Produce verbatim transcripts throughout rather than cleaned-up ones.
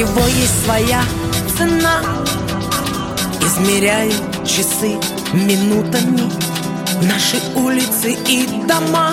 всего есть своя цена. Измеряют часы минутами наши улицы и дома.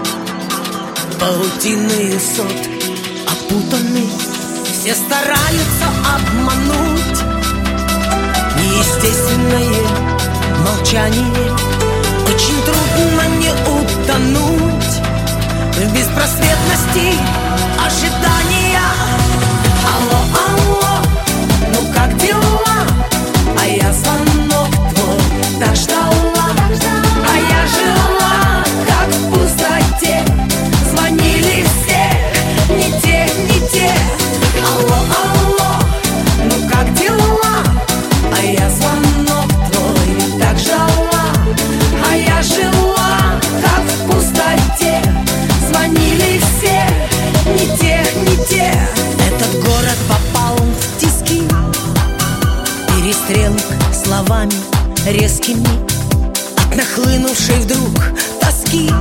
Паутины сот опутаны, все стараются обмануть. Неестественное молчание, очень трудно не утонуть в беспросветности ожидания. Алло, алло, ну как дела? А я звонок твой так ждала, а я жила как в пустоте. Звонили все, не те, не те. Алло, алло, ну как дела? А я звонок твой так ждала, а я жила как в пустоте. Звонили все, не те, не те. Этот город попал в тиски перестрелок словами резкими от нахлынувшей вдруг тоски.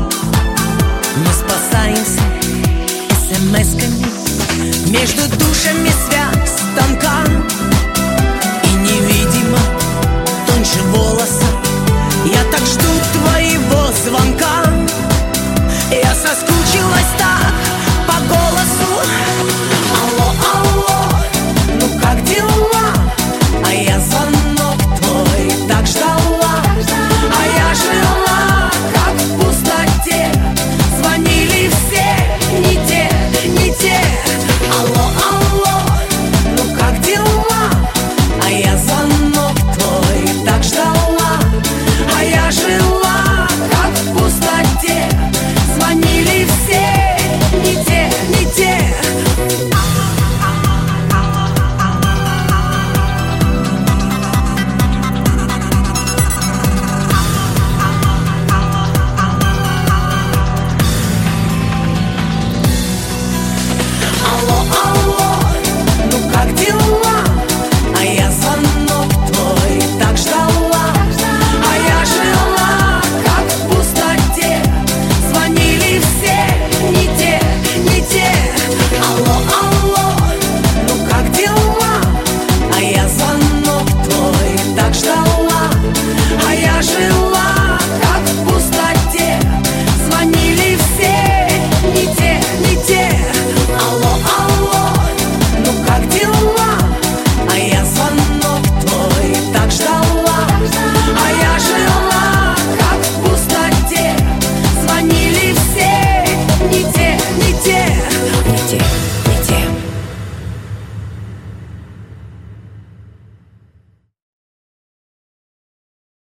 Мы спасаемся эс эм эсками, между душами связь